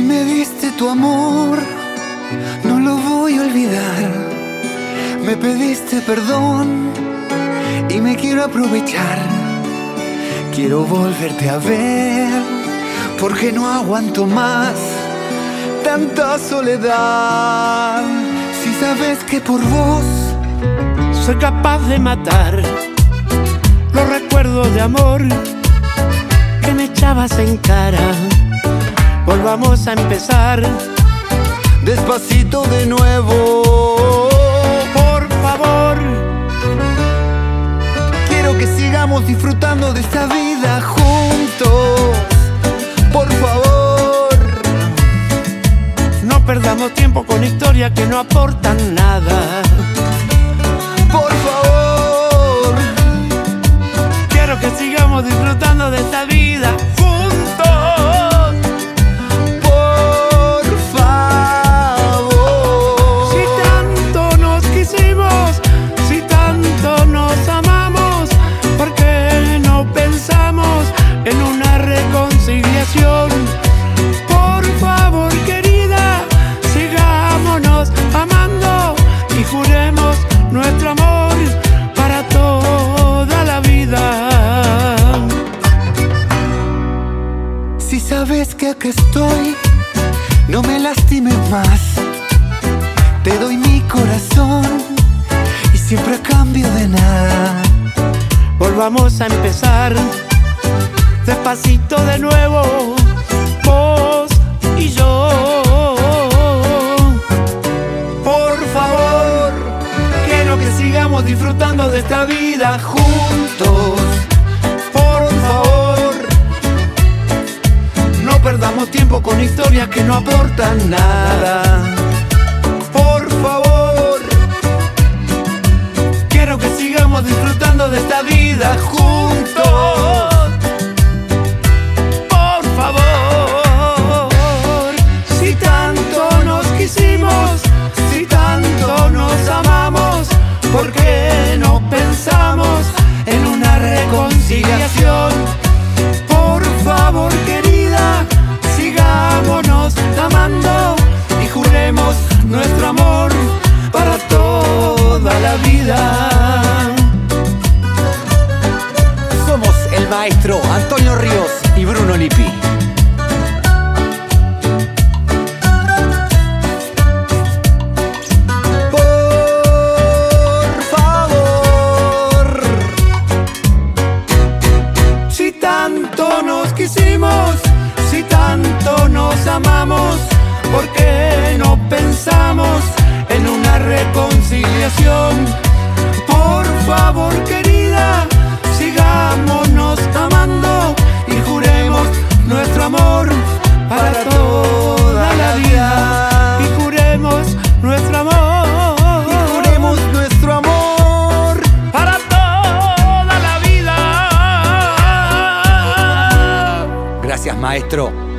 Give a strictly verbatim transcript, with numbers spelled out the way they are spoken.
me diste tu amor, no lo voy a olvidar. Me pediste perdón y me quiero aprovechar. Quiero volverte a ver, porque no aguanto más tanta soledad. Si sabes que por vos soy capaz de matar los recuerdos de amor que me echabas en cara. Volvamos a empezar despacito de nuevo. Por favor, quiero que sigamos disfrutando de esta vida juntos. Por favor, no perdamos tiempo con historias que no aportan nada. por favor, Quiero que sigamos disfrutando de esta vida juntos. por favor. Si tanto nos quisimos, si tanto nos amamos, ¿por qué no pensamos en una reconciliación? Por favor, querida, sigámonos amando y juremos nuestro amor para toda la vida. Si sabes que acá estoy, no me lastimes más. Te doy mi corazón y siempre a cambio de nada. Volvamos a empezar despacito de nuevo, vos y yo. Por favor, Quiero que sigamos disfrutando de esta vida juntos. Por favor, no perdamos tiempo con historias que no aportan nada. Por favor, quiero que sigamos disfrutando de esta vida juntos. Por favor, si tanto nos quisimos, si tanto nos amamos, ¿por qué no pensamos en una reconciliación? Por favor, querida, sigámonos amando y juremos nuestro amor para toda la vida. Somos el maestro Antonio Ríos y Bruno Lippi. por favor. Si tanto nos quisimos, si tanto nos amamos, ¿por qué no pensamos en una reconciliación? Por favor, querida, sigámonos amando y juremos nuestro amor para toda la vida. Y juremos nuestro amor, Y juremos nuestro amor. para toda la vida. Gracias, maestro.